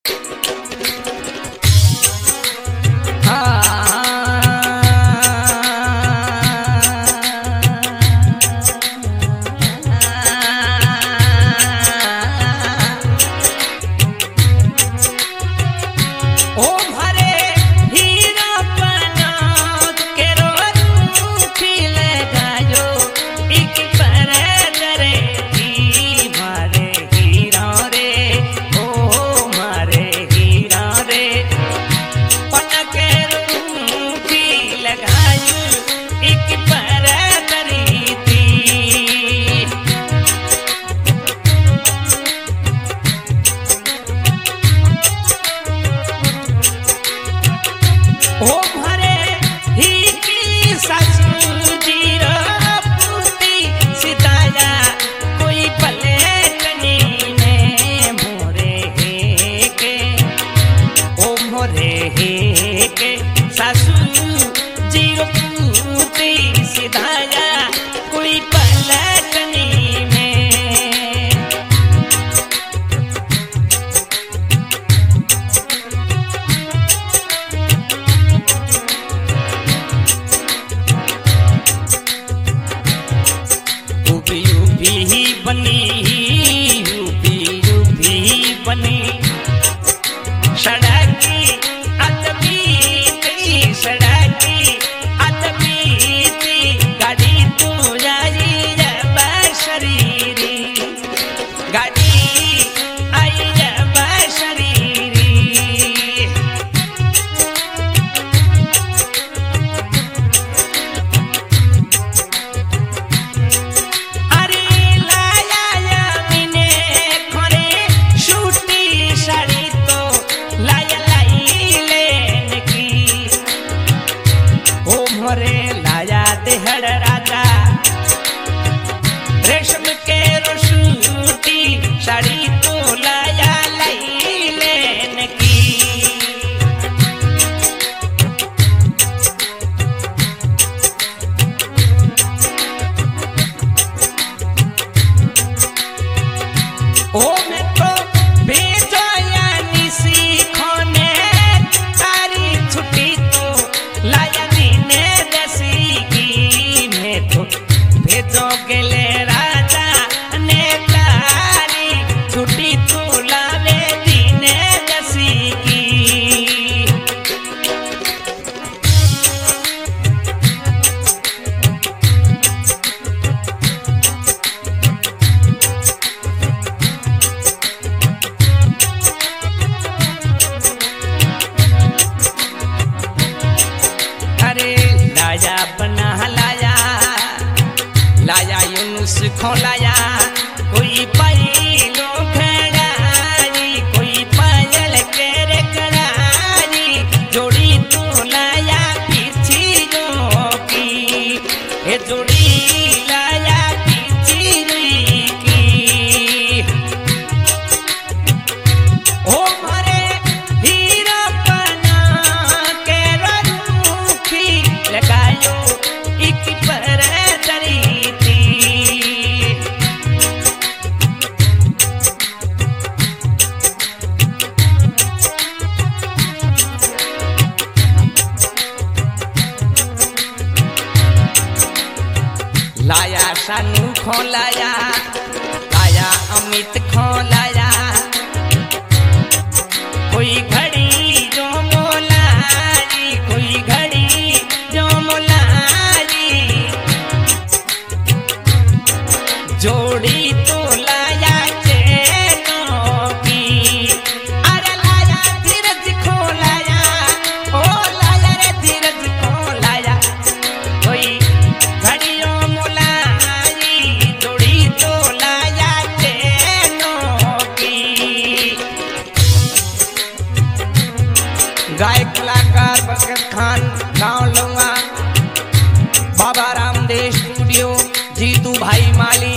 खोलाया कोई पायलो खड़ारी कोई पायल कर करारी जोड़ी तो लाया पीछी जो की ए जोड़ी लाया पीछी की ओ मरे हीरा बना के रूखी लगायो एक पर लाया सानू खोलाया लाया अमित खोलाया कोई घड़ी जो मोलाई कोई घड़ी जो मोलाई जोड़ी तो लाया चेनों की अरे लाया धीरज खोलाया ओ लाया रे धीरज खोलाया कोई गायक कलाकार बरकत खान गाँव लौंगा बाबा रामदेव स्टूडियो जीतू भाई माली